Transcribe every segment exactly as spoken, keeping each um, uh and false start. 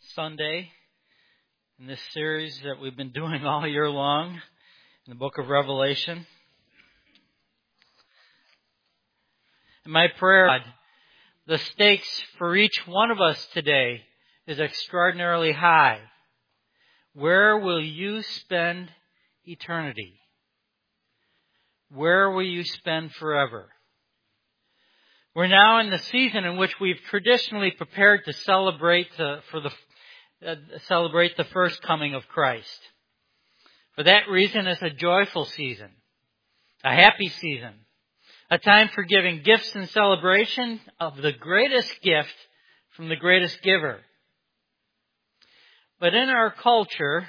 Sunday in this series that we've been doing all year long in the book of Revelation. And my prayer, the stakes for each one of us today is extraordinarily high. Where will you spend eternity? Where will you spend forever? We're now in the season in which we've traditionally prepared to celebrate uh, for the uh, celebrate the first coming of Christ. For that reason, it's a joyful season, a happy season, a time for giving gifts and celebration of the greatest gift from the greatest giver. But in our culture,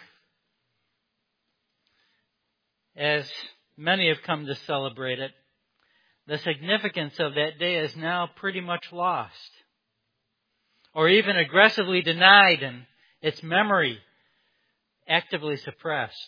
as many have come to celebrate it, the significance of that day is now pretty much lost, or even aggressively denied and its memory actively suppressed.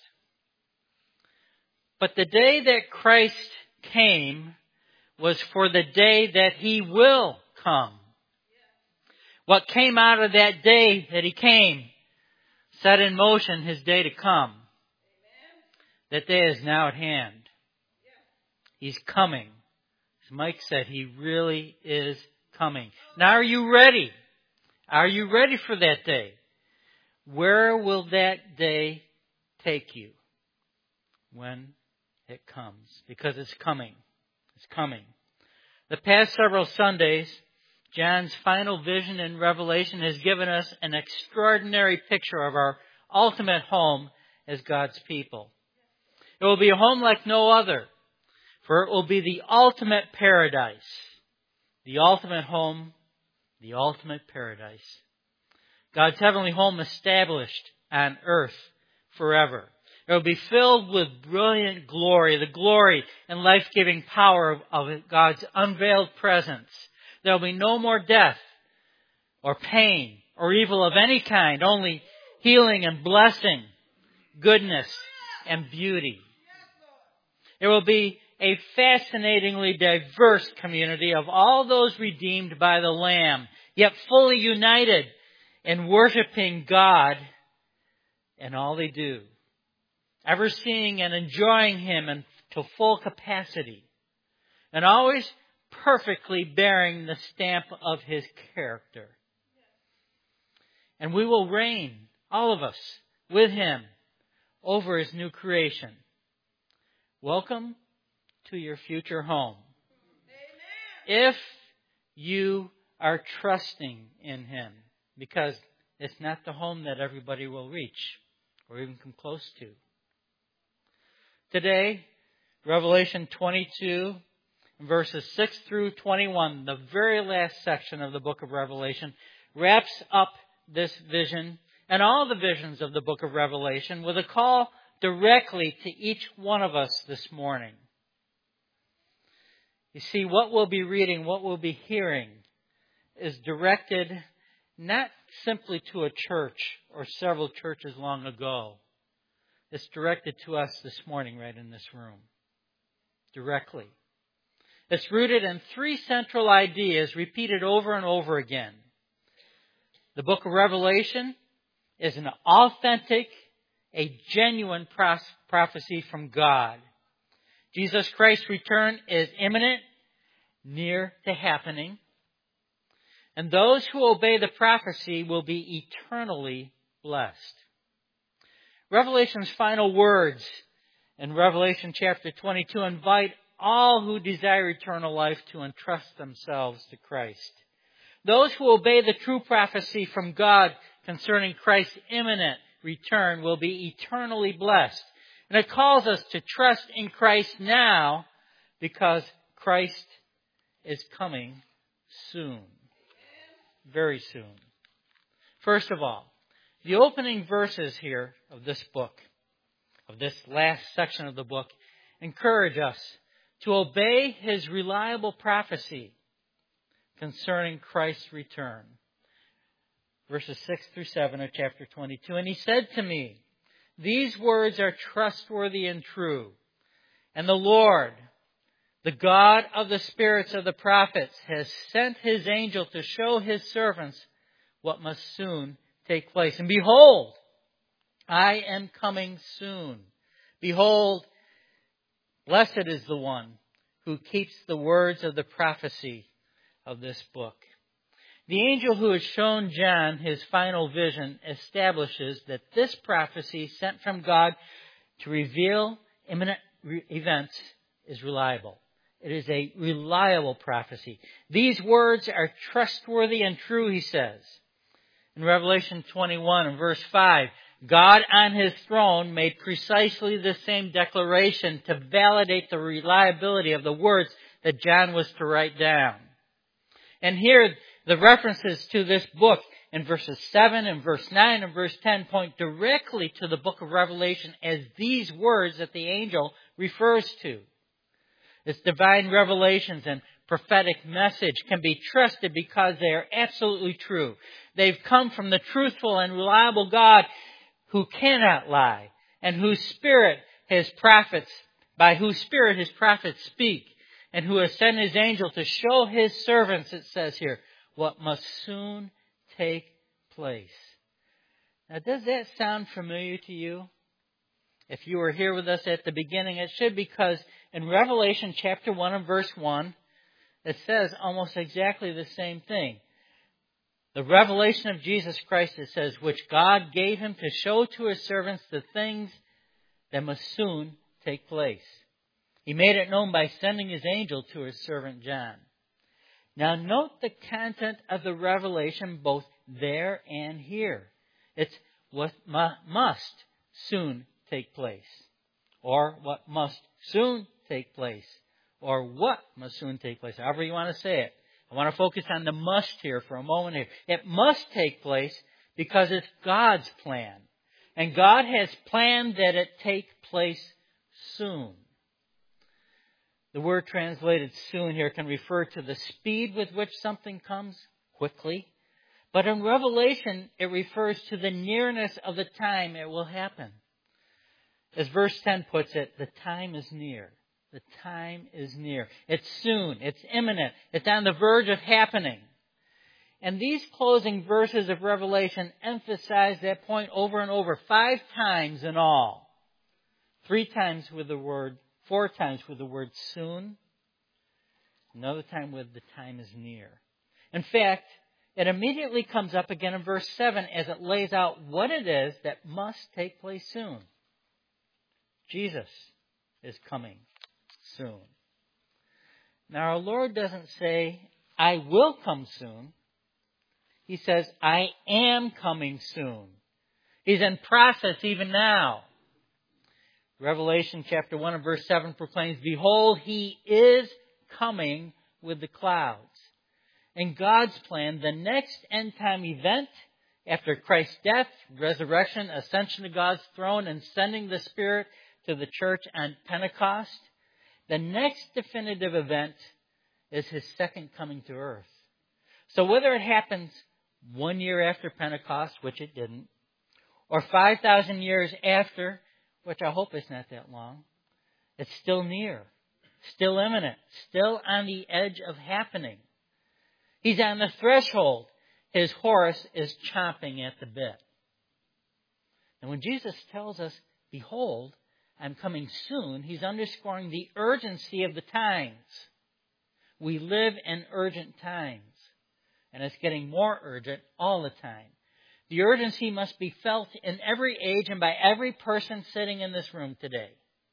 But the day that Christ came was for the day that He will come. What came out of that day that He came set in motion His day to come. That day is now at hand. He's coming. As Mike said, He really is coming. Now, are you ready? Are you ready for that day? Where will that day take you when it comes? Because it's coming. It's coming. The past several Sundays, John's final vision in Revelation has given us an extraordinary picture of our ultimate home as God's people. It will be a home like no other, for it will be the ultimate paradise. The ultimate home, the ultimate paradise. God's heavenly home established on earth forever. It will be filled with brilliant glory, the glory and life-giving power of, of God's unveiled presence. There will be no more death or pain or evil of any kind, only healing and blessing, goodness and beauty. It will be a fascinatingly diverse community of all those redeemed by the Lamb, yet fully united in worshiping God in all they do, ever seeing and enjoying Him in, to full capacity, and always perfectly bearing the stamp of His character. And we will reign, all of us, with Him over His new creation. Welcome to your future home. Amen. If you are trusting in Him, because it's not the home that everybody will reach or even come close to. Today, Revelation twenty-two, verses six through twenty-one, the very last section of the book of Revelation, wraps up this vision and all the visions of the book of Revelation with a call directly to each one of us this morning. You see, what we'll be reading, what we'll be hearing, is directed not simply to a church or several churches long ago. It's directed to us this morning right in this room. Directly. It's rooted in three central ideas repeated over and over again. The book of Revelation is an authentic, a genuine prophecy from God. Jesus Christ's return is imminent, near to happening. And those who obey the prophecy will be eternally blessed. Revelation's final words in Revelation chapter twenty-two invite all who desire eternal life to entrust themselves to Christ. Those who obey the true prophecy from God concerning Christ's imminent return will be eternally blessed. And it calls us to trust in Christ now because Christ is coming soon. Very soon. First of all, the opening verses here of this book, of this last section of the book, encourage us to obey His reliable prophecy concerning Christ's return. Verses six through seven of chapter twenty-two. And He said to me, "These words are trustworthy and true. And the Lord, the God of the spirits of the prophets, has sent His angel to show His servants what must soon take place. And behold, I am coming soon. Behold, blessed is the one who keeps the words of the prophecy of this book. The angel who has shown John his final vision establishes that this prophecy sent from God to reveal imminent re- events is reliable. It is a reliable prophecy. These words are trustworthy and true, he says. In Revelation twenty-one and verse five, God on his throne made precisely the same declaration to validate the reliability of the words that John was to write down. And here, the references to this book in verses seven and verse nine and verse ten point directly to the book of Revelation as these words that the angel refers to. Its divine revelations and prophetic message can be trusted because they are absolutely true. They've come from the truthful and reliable God who cannot lie and whose spirit his prophets, by whose spirit his prophets speak, and who has sent his angel to show his servants, it says here, what must soon take place. Now, does that sound familiar to you? If you were here with us at the beginning, it should, because in Revelation chapter one and verse one, it says almost exactly the same thing. The revelation of Jesus Christ, it says, which God gave him to show to his servants the things that must soon take place. He made it known by sending his angel to his servant John. Now note the content of the revelation both there and here. It's what mu- must soon take place, or what must soon take place, or what must soon take place, however you want to say it. I want to focus on the must here for a moment here. It must take place because it's God's plan. And God has planned that it take place soon. The word translated soon here can refer to the speed with which something comes quickly. But in Revelation, it refers to the nearness of the time it will happen. As verse ten puts it, the time is near. The time is near. It's soon. It's imminent. It's on the verge of happening. And these closing verses of Revelation emphasize that point over and over, five times in all. Three times with the word, four times with the word soon. Another time with the time is near. In fact, it immediately comes up again in verse seven as it lays out what it is that must take place soon. Jesus is coming soon. Now, our Lord doesn't say, I will come soon. He says, I am coming soon. He's in process even now. Revelation chapter one and verse seven proclaims, behold, he is coming with the clouds. In God's plan, the next end time event, after Christ's death, resurrection, ascension to God's throne, and sending the Spirit to the church on Pentecost, the next definitive event is his second coming to earth. So whether it happens one year after Pentecost, which it didn't, or five thousand years after, which I hope is not that long, it's still near, still imminent, still on the edge of happening. He's on the threshold. His horse is chomping at the bit. And when Jesus tells us, behold, I'm coming soon, he's underscoring the urgency of the times. We live in urgent times, and it's getting more urgent all the time. The urgency must be felt in every age and by every person sitting in this room today.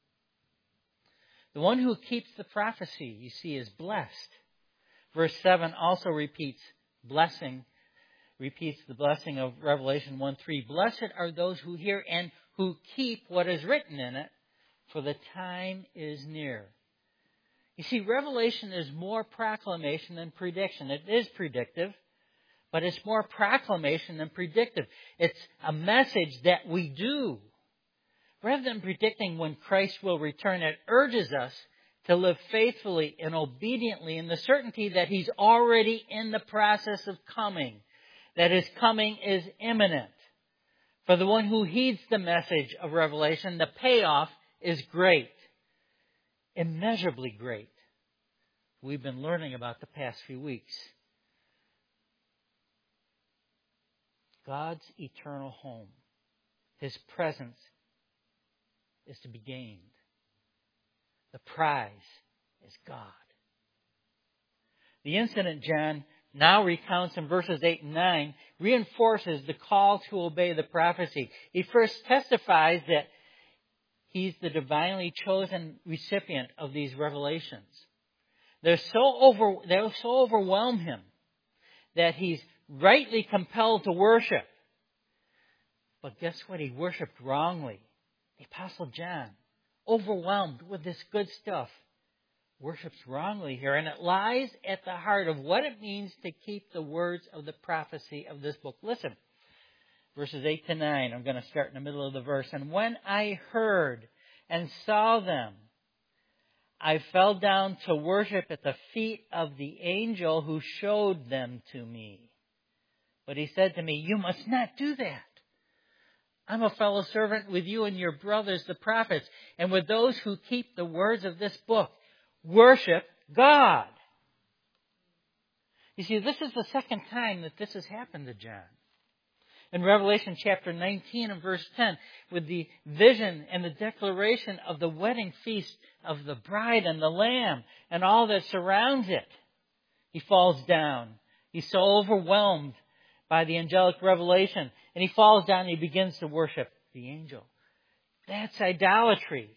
The one who keeps the prophecy, you see, is blessed. Verse seven also repeats blessing, repeats the blessing of Revelation one three. Blessed are those who hear and who keep what is written in it, for the time is near. You see, Revelation is more proclamation than prediction. It is predictive, but it's more proclamation than predictive. It's a message that we do. Rather than predicting when Christ will return, it urges us to live faithfully and obediently in the certainty that he's already in the process of coming, that his coming is imminent. For the one who heeds the message of Revelation, the payoff is great, immeasurably great. We've been learning about the past few weeks. God's eternal home. His presence is to be gained. The prize is God. The incident John now recounts in verses eight and nine reinforces the call to obey the prophecy. He first testifies that he's the divinely chosen recipient of these revelations. They're so over, they so overwhelm him that he's rightly compelled to worship. But guess what? He worshipped wrongly. The Apostle John, overwhelmed with this good stuff, worships wrongly here. And it lies at the heart of what it means to keep the words of the prophecy of this book. Listen, verses eight to nine. I'm going to start in the middle of the verse. And when I heard and saw them, I fell down to worship at the feet of the angel who showed them to me. But he said to me, you must not do that. I'm a fellow servant with you and your brothers, the prophets, and with those who keep the words of this book. Worship God. You see, this is the second time that this has happened to John. In Revelation chapter nineteen and verse ten, with the vision and the declaration of the wedding feast of the bride and the lamb and all that surrounds it, he falls down. He's so overwhelmed by the angelic revelation, and he falls down and he begins to worship the angel. That's idolatry.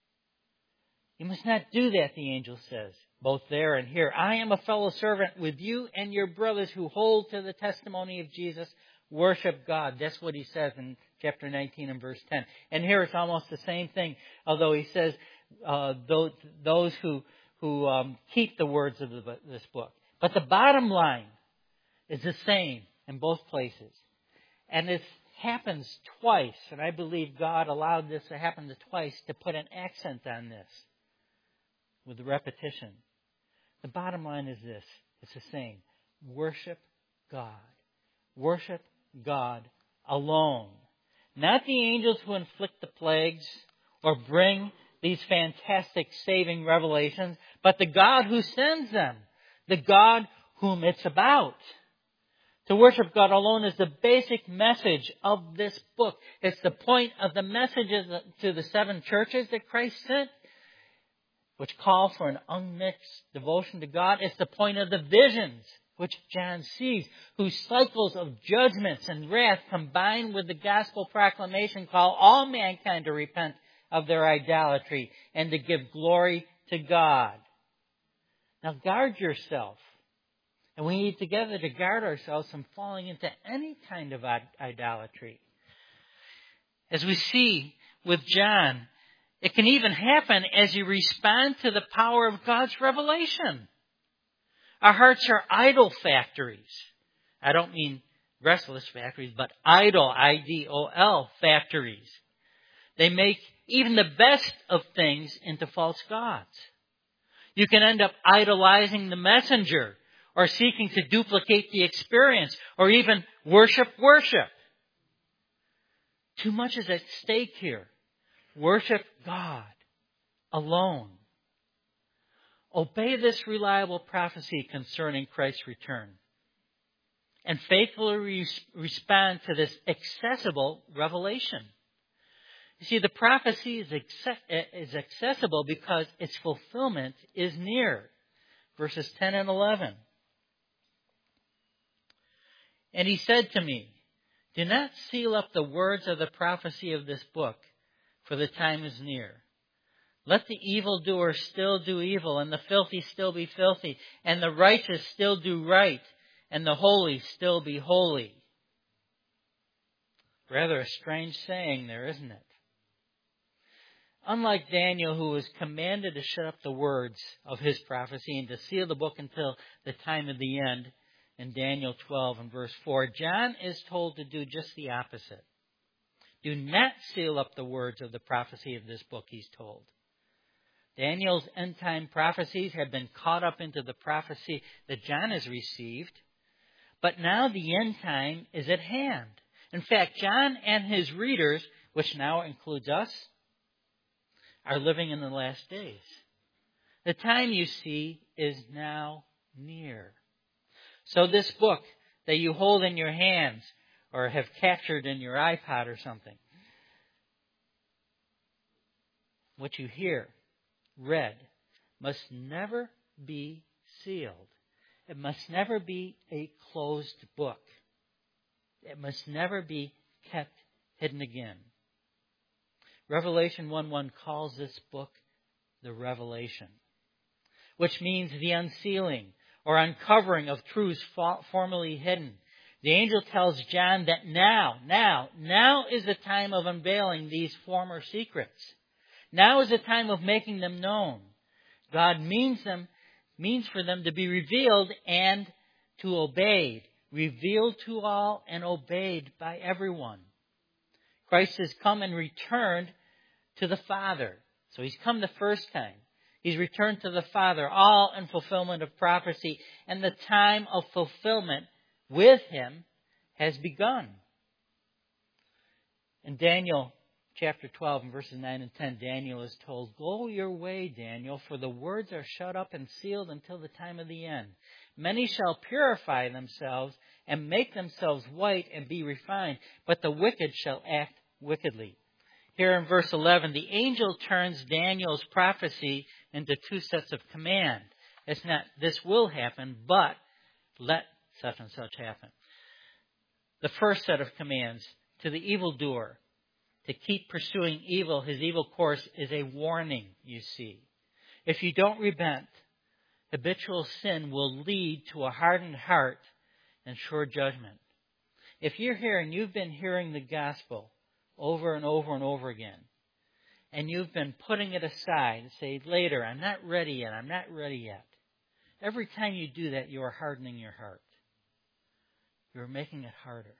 You must not do that, the angel says, both there and here. I am a fellow servant with you and your brothers who hold to the testimony of Jesus. Worship God. That's what he says in chapter nineteen and verse ten. And here it's almost the same thing, although he says uh, those, those who, who um, keep the words of the, this book. But the bottom line is the same in both places. And it happens twice, and I believe God allowed this to happen to twice to put an accent on this with the repetition. The bottom line is this. It's the same. Worship God. Worship God alone. Not the angels who inflict the plagues or bring these fantastic saving revelations, but the God who sends them. The God whom it's about. To worship God alone is the basic message of this book. It's the point of the messages to the seven churches that Christ sent, which call for an unmixed devotion to God. It's the point of the visions which John sees, whose cycles of judgments and wrath combined with the gospel proclamation call all mankind to repent of their idolatry and to give glory to God. Now guard yourself. And we need together to guard ourselves from falling into any kind of idolatry. As we see with John, it can even happen as you respond to the power of God's revelation. Our hearts are idol factories. I don't mean restless factories, but idol, I D O L, factories. They make even the best of things into false gods. You can end up idolizing the messenger, or seeking to duplicate the experience, or even worship worship. Too much is at stake here. Worship God alone. Obey this reliable prophecy concerning Christ's return. And faithfully re- respond to this accessible revelation. You see, the prophecy is, acce- is accessible because its fulfillment is near. Verses ten and eleven. And he said to me, do not seal up the words of the prophecy of this book, for the time is near. Let the evildoer still do evil, and the filthy still be filthy, and the righteous still do right, and the holy still be holy. Rather a strange saying there, isn't it? Unlike Daniel, who was commanded to shut up the words of his prophecy and to seal the book until the time of the end, in Daniel twelve and verse four, John is told to do just the opposite. Do not seal up the words of the prophecy of this book, he's told. Daniel's end-time prophecies have been caught up into the prophecy that John has received, but now the end time is at hand. In fact, John and his readers, which now includes us, are living in the last days. The time, you see, is now near. So this book that you hold in your hands, or have captured in your iPod or something. What you hear, read, must never be sealed. It must never be a closed book. It must never be kept hidden again. Revelation one one calls this book the Revelation, which means the unsealing or uncovering of truths formerly hidden. The angel tells John that now, now, now is the time of unveiling these former secrets. Now is the time of making them known. God means them, means for them to be revealed and to obeyed. Revealed to all and obeyed by everyone. Christ has come and returned to the Father. So He's come the first time. He's returned to the Father, all in fulfillment of prophecy. And the time of fulfillment with Him has begun. In Daniel chapter twelve, and verses nine and ten, Daniel is told, "Go your way, Daniel, for the words are shut up and sealed until the time of the end. Many shall purify themselves and make themselves white and be refined, but the wicked shall act wickedly." Here in verse eleven, the angel turns Daniel's prophecy into two sets of command. It's not, this will happen, but let such and such happen. The first set of commands to the evildoer to keep pursuing evil, his evil course, is a warning, you see. If you don't repent, habitual sin will lead to a hardened heart and sure judgment. If you're here and you've been hearing the gospel over and over and over again, and you've been putting it aside and say, later, I'm not ready yet, I'm not ready yet. Every time you do that, you are hardening your heart. You're making it harder.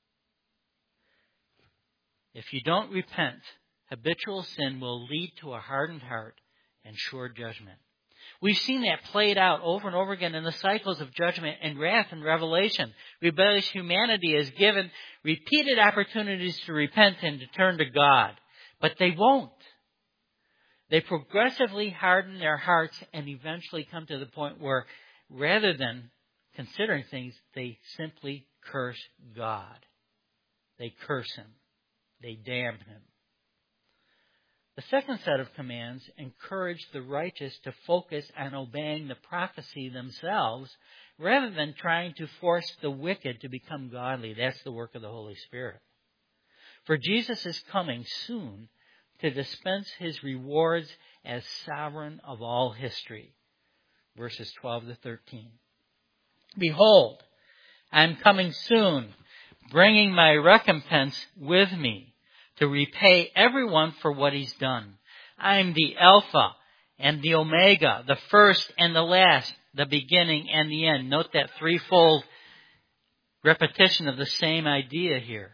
If you don't repent, habitual sin will lead to a hardened heart and sure judgment. We've seen that played out over and over again in the cycles of judgment and wrath and Revelation. Rebellious humanity is given repeated opportunities to repent and to turn to God. But they won't. They progressively harden their hearts and eventually come to the point where, rather than considering things, they simply curse God. They curse Him. They damn Him. The second set of commands encourage the righteous to focus on obeying the prophecy themselves rather than trying to force the wicked to become godly. That's the work of the Holy Spirit. For Jesus is coming soon to dispense His rewards as sovereign of all history. Verses twelve to thirteen. "Behold, I am coming soon, bringing my recompense with me, to repay everyone for what he's done. I am the Alpha and the Omega, the first and the last, the beginning and the end." Note that threefold repetition of the same idea here.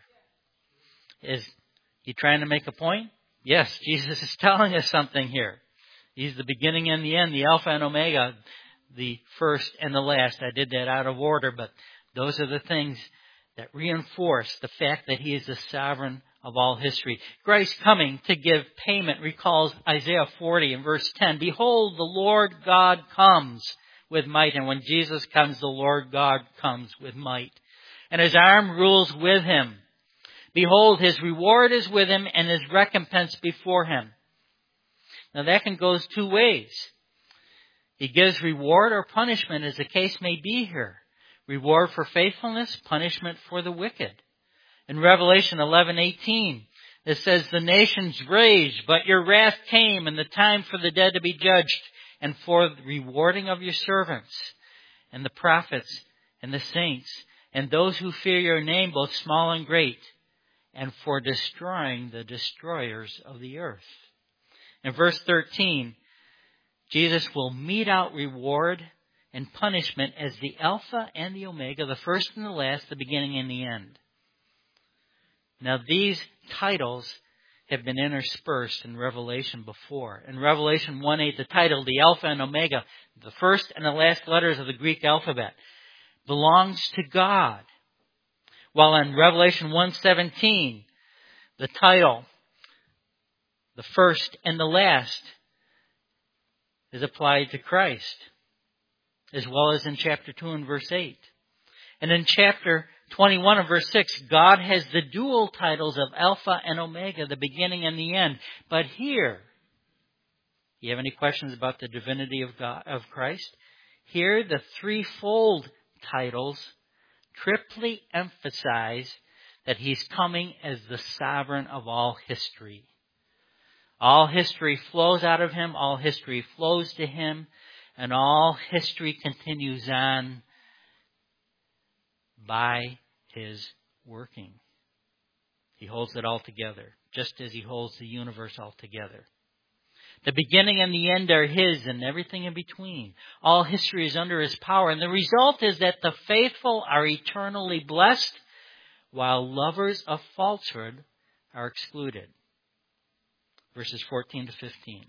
Is he trying to make a point? Yes, Jesus is telling us something here. He's the beginning and the end, the Alpha and Omega, the first and the last. I did that out of order, but those are the things that reinforce the fact that He is the sovereign of all history. Christ coming to give payment recalls Isaiah forty and verse ten. "Behold, the Lord God comes with might." And when Jesus comes, the Lord God comes with might. "And His arm rules with Him. Behold, His reward is with Him and His recompense before Him." Now that can go two ways. He gives reward or punishment as the case may be here. Reward for faithfulness, punishment for the wicked. In Revelation eleven eighteen, it says, "The nations raged, but your wrath came, and the time for the dead to be judged, and for the rewarding of your servants, and the prophets, and the saints, and those who fear your name, both small and great, and for destroying the destroyers of the earth." In verse thirteen, Jesus will mete out reward and punishment as the Alpha and the Omega, the first and the last, the beginning and the end. Now these titles have been interspersed in Revelation before. In Revelation one eight, the title, the Alpha and Omega, the first and the last letters of the Greek alphabet, belongs to God. While in Revelation one seventeen, the title, the first and the last, is applied to Christ, as well as in chapter two and verse eight. And in chapter twenty-one and verse six, God has the dual titles of Alpha and Omega, the beginning and the end. But here, you have any questions about the divinity of God, of Christ? Here, the threefold titles triply emphasize that He's coming as the sovereign of all history. All history flows out of Him, all history flows to Him, and all history continues on by His working. He holds it all together, just as He holds the universe all together. The beginning and the end are His, and everything in between. All history is under His power, and the result is that the faithful are eternally blessed, while lovers of falsehood are excluded. Verses fourteen to fifteen.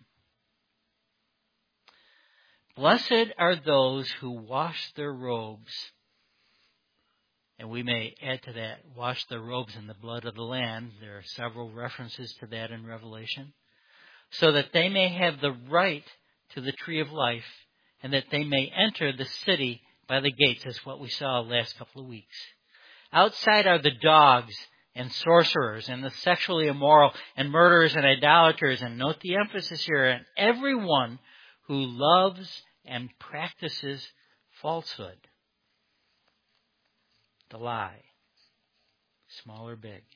Blessed are those who wash their robes. And we may add to that, wash their robes in the blood of the Lamb. There are several references to that in Revelation. So that they may have the right to the tree of life, and that they may enter the city by the gates, as what we saw the last couple of weeks. Outside are the dogs and sorcerers and the sexually immoral and murderers and idolaters. And note the emphasis here, and everyone who loves and practices falsehood. The lie, small or big.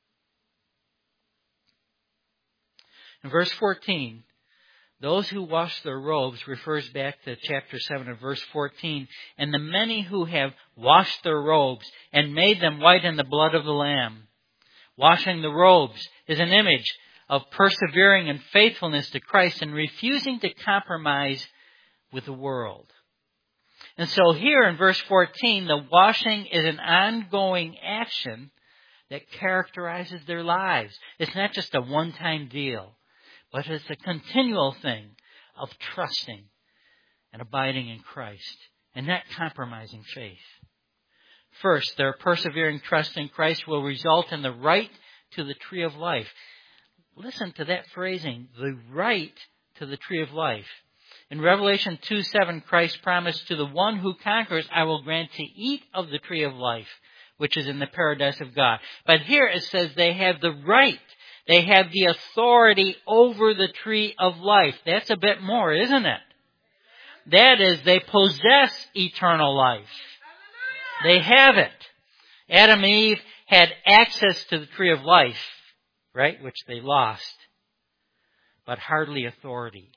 In verse fourteen, those who wash their robes refers back to chapter seven of verse fourteen. And the many who have washed their robes and made them white in the blood of the Lamb. Washing the robes is an image of persevering in faithfulness to Christ and refusing to compromise with the world. And so here in verse fourteen, the washing is an ongoing action that characterizes their lives. It's not just a one-time deal, but it's a continual thing of trusting and abiding in Christ and not compromising faith. First, their persevering trust in Christ will result in the right to the tree of life. Listen to that phrasing, the right to the tree of life. In Revelation two seven, Christ promised, to the one who conquers, I will grant to eat of the tree of life, which is in the paradise of God. But here it says they have the right. They have the authority over the tree of life. That's a bit more, isn't it? That is, they possess eternal life. They have it. Adam and Eve had access to the tree of life, right, which they lost, but hardly authority.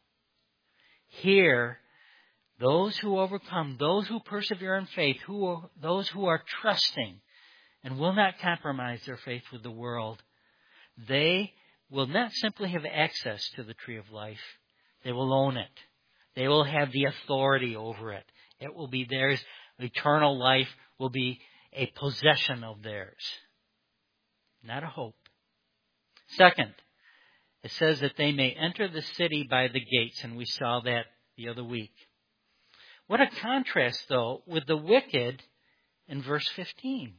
Here, those who overcome, those who persevere in faith, who are, those who are trusting and will not compromise their faith with the world, they will not simply have access to the tree of life. They will own it. They will have the authority over it. It will be theirs. Eternal life will be a possession of theirs, not a hope. Second, it says that they may enter the city by the gates, and we saw that the other week. What a contrast, though, with the wicked in verse fifteen.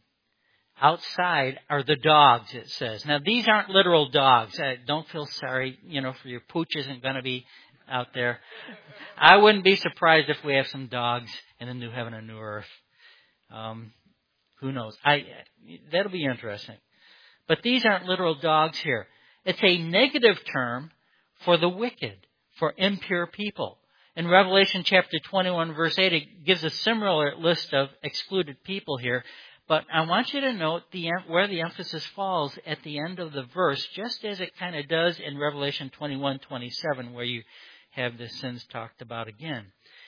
Outside are the dogs, it says. Now, these aren't literal dogs. Uh, don't feel sorry, you know, for your pooch isn't going to be out there. I wouldn't be surprised if we have some dogs in the new heaven and new earth. Um, who knows? I that'll be interesting. But these aren't literal dogs here. It's a negative term for the wicked, for impure people. In Revelation chapter twenty-one, verse eight, it gives a similar list of excluded people here. But I want you to note the where the emphasis falls at the end of the verse, just as it kind of does in Revelation twenty-one twenty-seven, where you have the sins talked about again.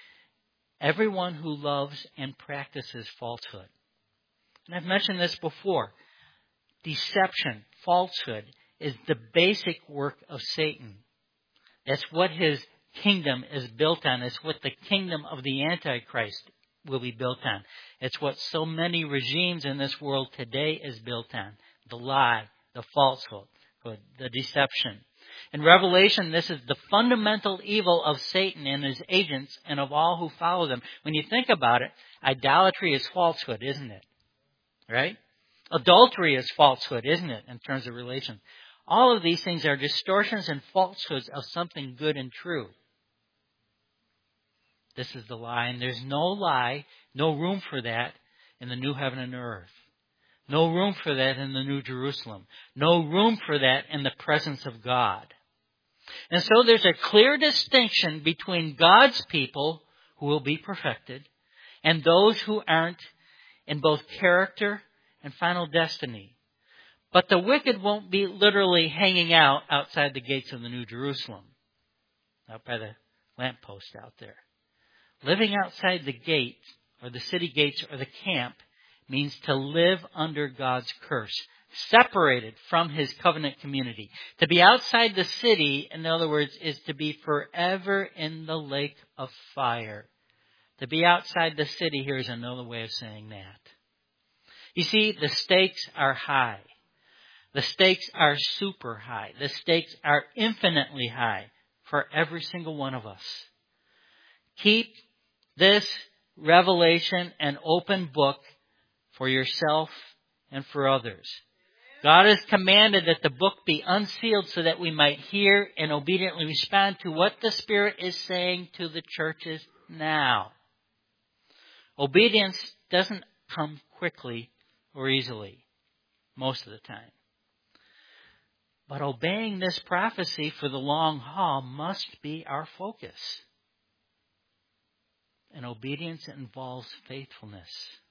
Everyone who loves and practices falsehood. And I've mentioned this before. Deception, falsehood, is the basic work of Satan. That's what his kingdom is built on. It's what the kingdom of the Antichrist will be built on. It's what so many regimes in this world today is built on. The lie, the falsehood, the deception. In Revelation, this is the fundamental evil of Satan and his agents and of all who follow them. When you think about it, idolatry is falsehood, isn't it? Right? Adultery is falsehood, isn't it, in terms of relation? All of these things are distortions and falsehoods of something good and true. This is the lie, and there's no lie, no room for that in the new heaven and earth. No room for that in the New Jerusalem. No room for that in the presence of God. And so there's a clear distinction between God's people who will be perfected and those who aren't in both character and final destiny. But the wicked won't be literally hanging out outside the gates of the New Jerusalem, out by the lamppost out there. Living outside the gate, or the city gates, or the camp, means to live under God's curse, separated from His covenant community. To be outside the city, in other words, is to be forever in the lake of fire. To be outside the city here is another way of saying that. You see, the stakes are high. The stakes are super high. The stakes are infinitely high for every single one of us. Keep this revelation an open book for yourself and for others. God has commanded that the book be unsealed so that we might hear and obediently respond to what the Spirit is saying to the churches now. Obedience doesn't come quickly or easily, most of the time. But obeying this prophecy for the long haul must be our focus. And obedience involves faithfulness.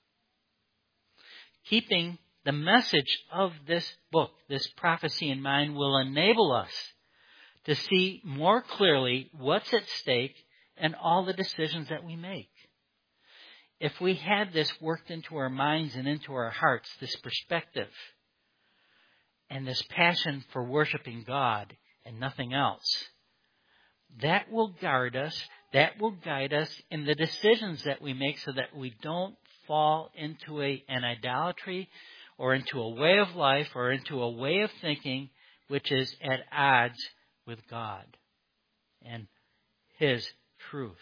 Keeping the message of this book, this prophecy in mind, will enable us to see more clearly what's at stake and all the decisions that we make. If we had this worked into our minds and into our hearts, this perspective and this passion for worshiping God and nothing else, that will guard us, that will guide us in the decisions that we make so that we don't fall into a, an idolatry or into a way of life or into a way of thinking which is at odds with God and His truth.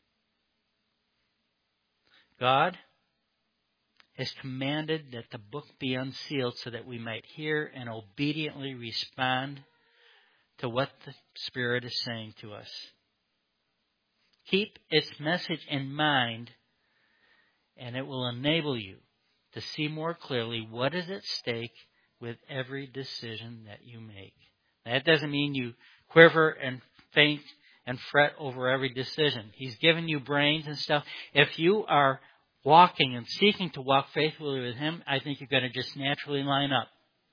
God has commanded that the book be unsealed so that we might hear and obediently respond to what the Spirit is saying to us. Keep its message in mind, and it will enable you to see more clearly what is at stake with every decision that you make. That doesn't mean you quiver and faint and fret over every decision. He's given you brains and stuff. If you are walking and seeking to walk faithfully with Him, I think you're going to just naturally line up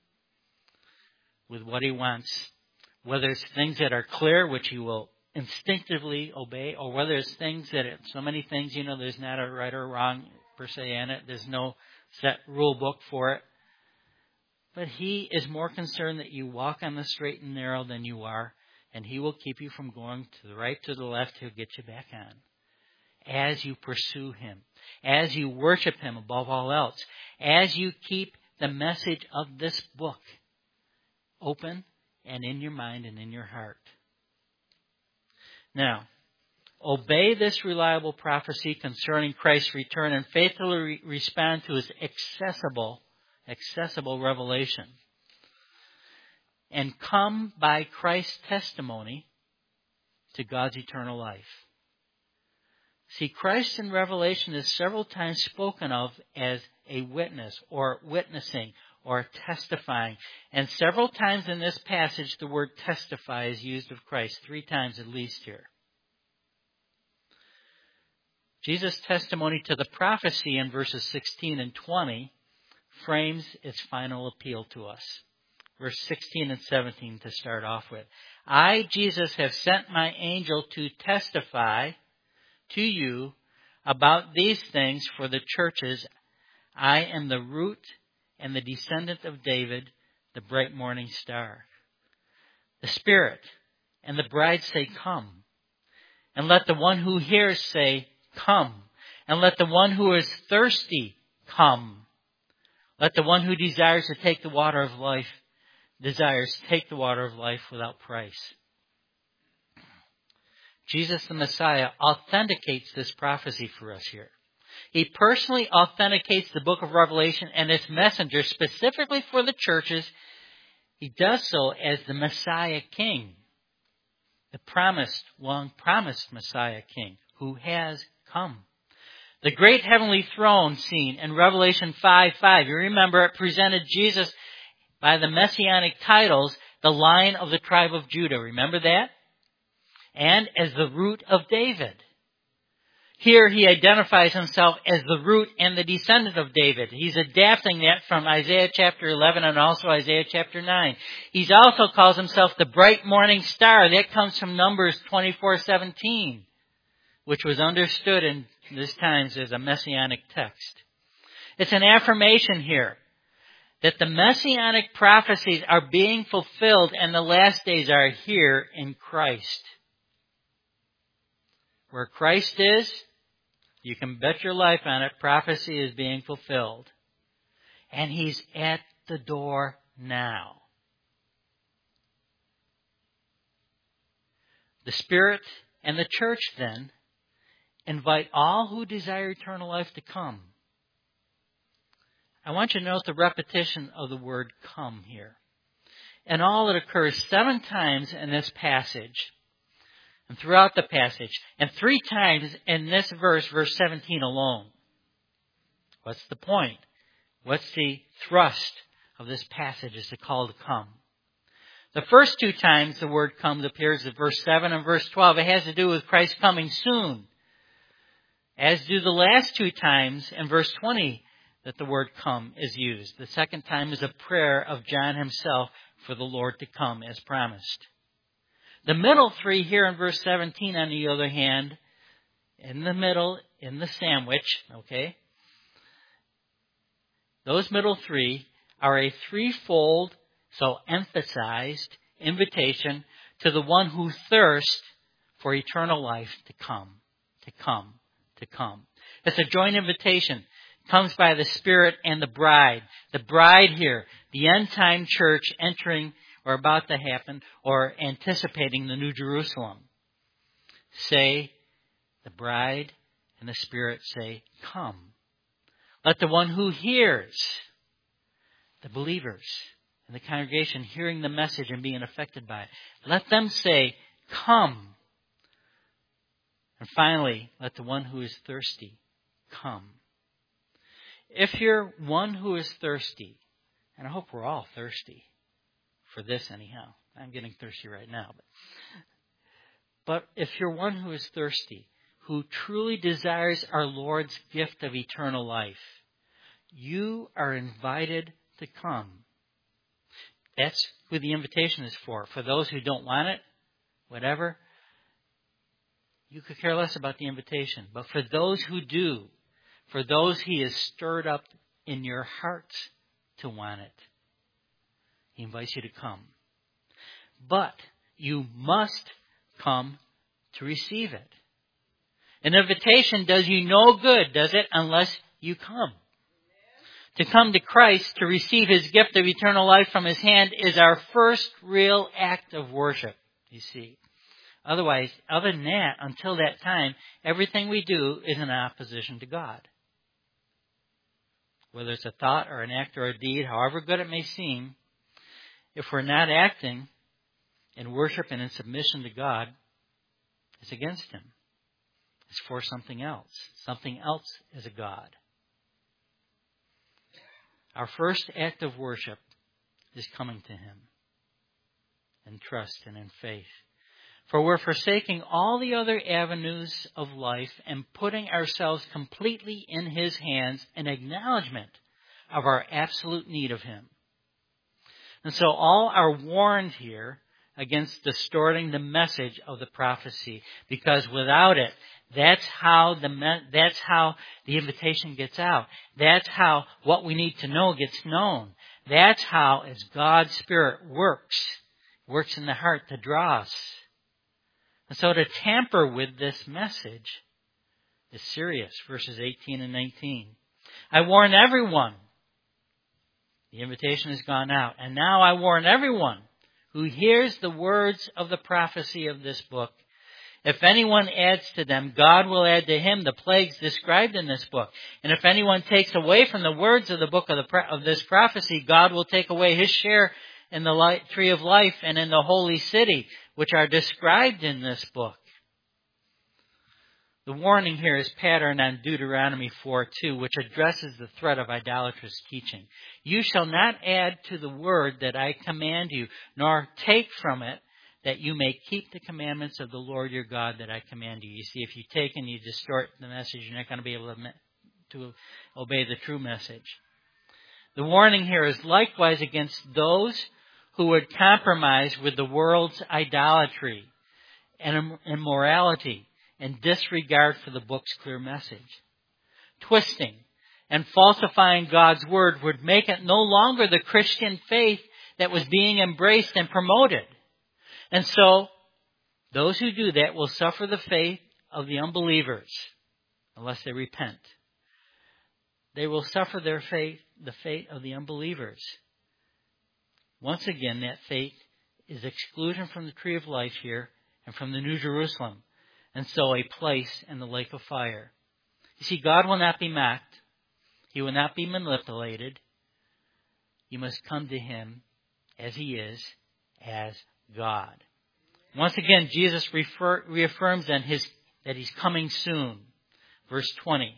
with what He wants. Whether it's things that are clear, which you will instinctively obey, or whether it's things that, it, so many things, you know, there's not a right or wrong per se in it. There's no set rule book for it. But He is more concerned that you walk on the straight and narrow than you are, and He will keep you from going to the right, to the left. He'll get you back on. As you pursue Him, as you worship Him above all else, as you keep the message of this book open and in your mind and in your heart. Now, obey this reliable prophecy concerning Christ's return and faithfully re- respond to His accessible, accessible revelation. And come by Christ's testimony to God's eternal life. See, Christ in Revelation is several times spoken of as a witness or witnessing or testifying. And several times in this passage, the word testify is used of Christ, three times at least here. Jesus' testimony to the prophecy in verses sixteen and twenty frames its final appeal to us. Verse sixteen and seventeen to start off with. I, Jesus, have sent my angel to testify to you about these things for the churches. I am the root and the descendant of David, the bright morning star. The Spirit and the bride say, come. And let the one who hears say, come. And let the one who is thirsty come. Let the one who desires to take the water of life, desires to take the water of life without price. Jesus the Messiah authenticates this prophecy for us here. He personally authenticates the book of Revelation and its messenger specifically for the churches. He does so as the Messiah King, the promised, long promised Messiah King who has come. The great heavenly throne scene in Revelation five five. You remember it presented Jesus by the messianic titles, the Lion of the tribe of Judah. Remember that? And as the root of David. Here he identifies himself as the root and the descendant of David. He's adapting that from Isaiah chapter eleven and also Isaiah chapter nine. He also calls himself the bright morning star. That comes from Numbers twenty-four seventeen, which was understood in this times as a messianic text. It's an affirmation here that the messianic prophecies are being fulfilled and the last days are here in Christ. Where Christ is, you can bet your life on it, prophecy is being fulfilled. And He's at the door now. The Spirit and the church then invite all who desire eternal life to come. I want you to note the repetition of the word come here. And all it occurs seven times in this passage and throughout the passage, and three times in this verse, verse seventeen alone. What's the point? What's the thrust of this passage is the call to come? The first two times the word comes appears in verse seven and verse twelve. It has to do with Christ coming soon. As do the last two times in verse twenty that the word come is used. The second time is a prayer of John himself for the Lord to come as promised. The middle three here in verse seventeen, on the other hand, in the middle, in the sandwich, okay, those middle three are a threefold, so emphasized, invitation to the one who thirsts for eternal life to come, to come, to come. It's a joint invitation. It comes by the Spirit and the bride. The bride here, the end-time church entering or about to happen or anticipating the New Jerusalem. Say, the bride and the Spirit say, come. Let the one who hears, the believers in the congregation hearing the message and being affected by it, let them say, come. And finally, let the one who is thirsty come. If you're one who is thirsty, and I hope we're all thirsty for this anyhow. I'm getting thirsty right now. But, but if you're one who is thirsty, who truly desires our Lord's gift of eternal life, you are invited to come. That's who the invitation is for. For those who don't want it, whatever, you could care less about the invitation. But for those who do, for those He has stirred up in your hearts to want it, He invites you to come. But you must come to receive it. An invitation does you no good, does it, unless you come. To come to Christ, to receive His gift of eternal life from His hand, is our first real act of worship, you see. Otherwise, other than that, until that time, everything we do is in opposition to God. Whether it's a thought or an act or a deed, however good it may seem, if we're not acting in worship and in submission to God, it's against Him. It's for something else. Something else is a God. Our first act of worship is coming to Him in trust and in faith. For we're forsaking all the other avenues of life and putting ourselves completely in His hands in acknowledgement of our absolute need of Him. And so all are warned here against distorting the message of the prophecy, because without it, that's how the that's how the invitation gets out. That's how what we need to know gets known. That's how, as God's Spirit works, works in the heart to draw us. And so to tamper with this message is serious. Verses eighteen and nineteen. I warn everyone. The invitation has gone out. And now I warn everyone who hears the words of the prophecy of this book. If anyone adds to them, God will add to him the plagues described in this book. And if anyone takes away from the words of the book of, the, of this prophecy, God will take away his share in the light, tree of life and in the holy city, which are described in this book. The warning here is patterned on Deuteronomy four two, which addresses the threat of idolatrous teaching. You shall not add to the word that I command you, nor take from it, that you may keep the commandments of the Lord your God that I command you. You see, if you take and you distort the message, you're not going to be able to, to obey the true message. The warning here is likewise against those who would compromise with the world's idolatry and immorality and disregard for the book's clear message. Twisting and falsifying God's word would make it no longer the Christian faith that was being embraced and promoted. And so, those who do that will suffer the fate of the unbelievers unless they repent. They will suffer their fate, the fate of the unbelievers. Once again, that fate is exclusion from the tree of life here and from the New Jerusalem, and so a place in the lake of fire. You see, God will not be mocked. He will not be manipulated. You must come to Him as He is, as God. Once again, Jesus refer, reaffirms then his, that He's coming soon. Verse twenty.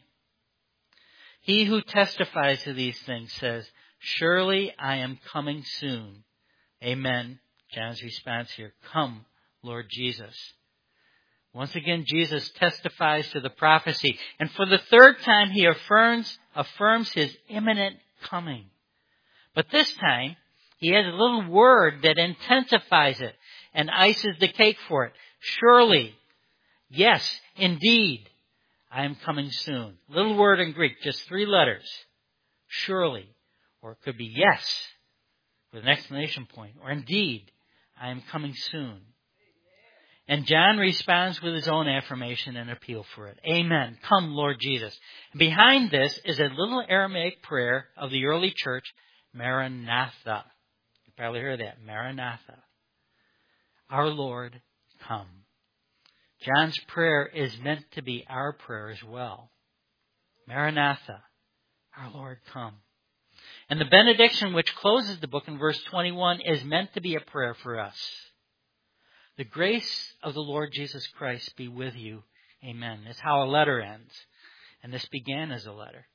He who testifies to these things says, surely I am coming soon. Amen. John's response here, come, Lord Jesus. Once again, Jesus testifies to the prophecy. And for the third time, He affirms, affirms His imminent coming. But this time, He adds a little word that intensifies it and ices the cake for it. Surely, yes, indeed, I am coming soon. Little word in Greek, just three letters. Surely, or it could be yes, with an exclamation point, or indeed, I am coming soon. And John responds with his own affirmation and appeal for it. Amen. Come, Lord Jesus. Behind this is a little Aramaic prayer of the early church, Maranatha. You probably heard that. Maranatha. Our Lord, come. John's prayer is meant to be our prayer as well. Maranatha. Our Lord, come. And the benediction which closes the book in verse twenty-one is meant to be a prayer for us. The grace of the Lord Jesus Christ be with you. Amen. That's how a letter ends. And this began as a letter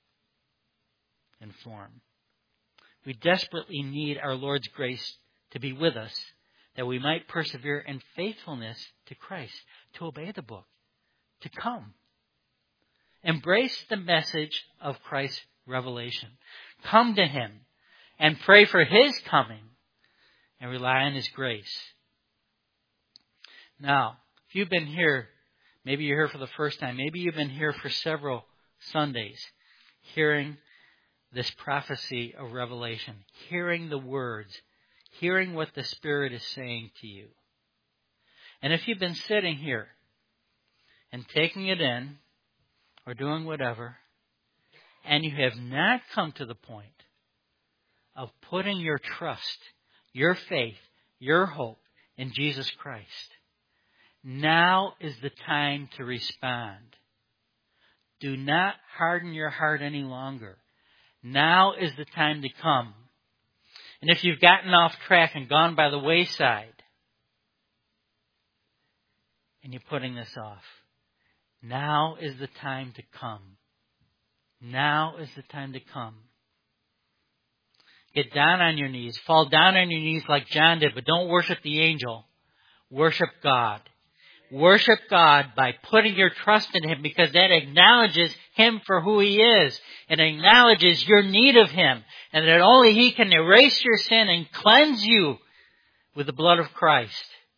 in form. We desperately need our Lord's grace to be with us, that we might persevere in faithfulness to Christ, to obey the book, to come. Embrace the message of Christ's revelation. Come to Him and pray for His coming and rely on His grace. Now, if you've been here, maybe you're here for the first time, maybe you've been here for several Sundays, hearing this prophecy of Revelation, hearing the words, hearing what the Spirit is saying to you. And if you've been sitting here and taking it in, or doing whatever, and you have not come to the point of putting your trust, your faith, your hope in Jesus Christ, now is the time to respond. Do not harden your heart any longer. Now is the time to come. And if you've gotten off track and gone by the wayside, and you're putting this off, now is the time to come. Now is the time to come. Get down on your knees. Fall down on your knees like John did, but don't worship the angel. Worship God. Worship God by putting your trust in Him, because that acknowledges Him for who He is. It acknowledges your need of Him, and that only He can erase your sin and cleanse you with the blood of Christ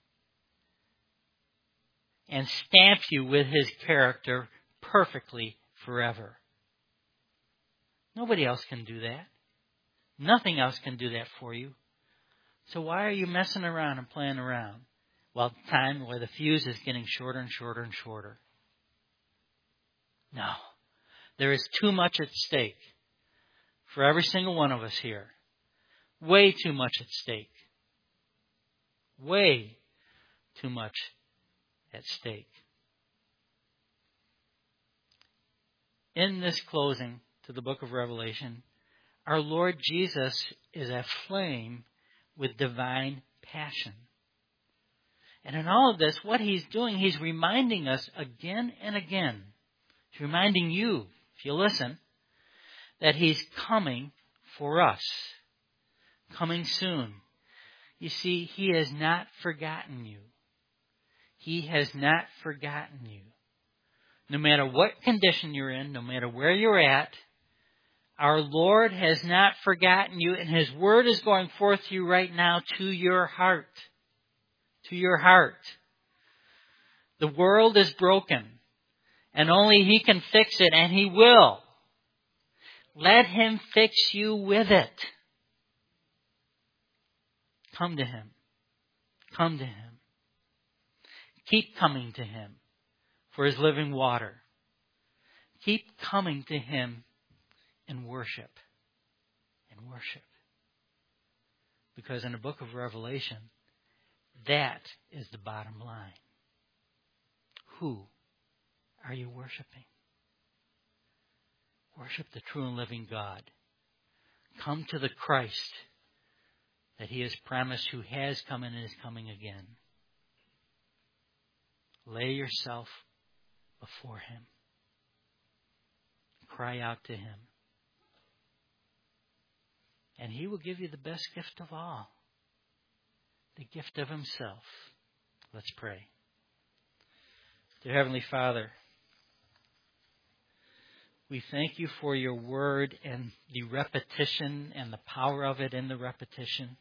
and stamp you with His character perfectly forever. Nobody else can do that. Nothing else can do that for you. So why are you messing around and playing around? Well, time where the fuse is getting shorter and shorter and shorter. No. There is too much at stake for every single one of us here. Way too much at stake. Way too much at stake. In this closing to the book of Revelation, our Lord Jesus is aflame with divine passion. And in all of this, what He's doing, He's reminding us again and again. He's reminding you, if you listen, that He's coming for us. Coming soon. You see, He has not forgotten you. He has not forgotten you. No matter what condition you're in, no matter where you're at, our Lord has not forgotten you, and His word is going forth to you right now to your heart. To your heart. The world is broken, and only He can fix it, and He will. Let Him fix you with it. Come to Him. Come to Him. Keep coming to Him for His living water. Keep coming to Him in worship. In worship. Because in the book of Revelation, that is the bottom line. Who are you worshiping? Worship the true and living God. Come to the Christ that He has promised, who has come and is coming again. Lay yourself before Him. Cry out to Him. And He will give you the best gift of all. The gift of Himself. Let's pray. Dear Heavenly Father, we thank You for Your word and the repetition and the power of it in the repetition.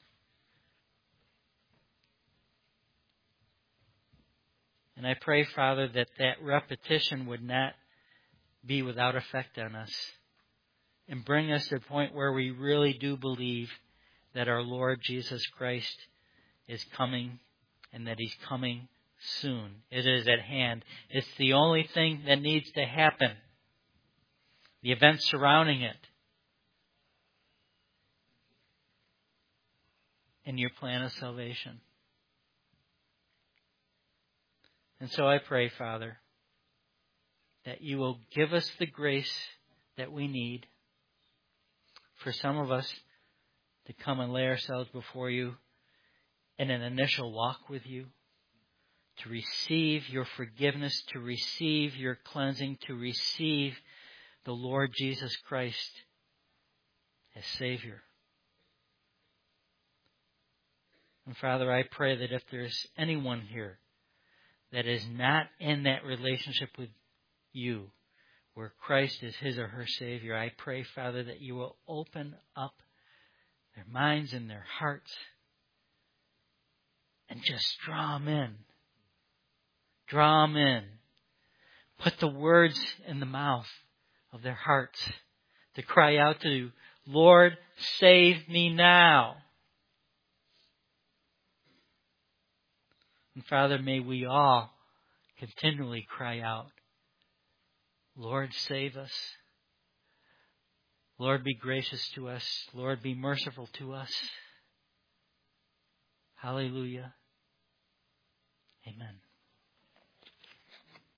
And I pray, Father, that that repetition would not be without effect on us and bring us to a point where we really do believe that our Lord Jesus Christ is coming and that He's coming soon. It is at hand. It's the only thing that needs to happen. The events surrounding it. And Your plan of salvation. And so I pray, Father, that You will give us the grace that we need for some of us to come and lay ourselves before You in an initial walk with You, to receive Your forgiveness, to receive Your cleansing, to receive the Lord Jesus Christ as Savior. And Father, I pray that if there's anyone here that is not in that relationship with You, where Christ is his or her Savior, I pray, Father, that You will open up their minds and their hearts and just draw them in. Draw them in. Put the words in the mouth of their hearts to cry out to You, Lord, save me now. And Father, may we all continually cry out, Lord, save us. Lord, be gracious to us. Lord, be merciful to us. Hallelujah. Amen.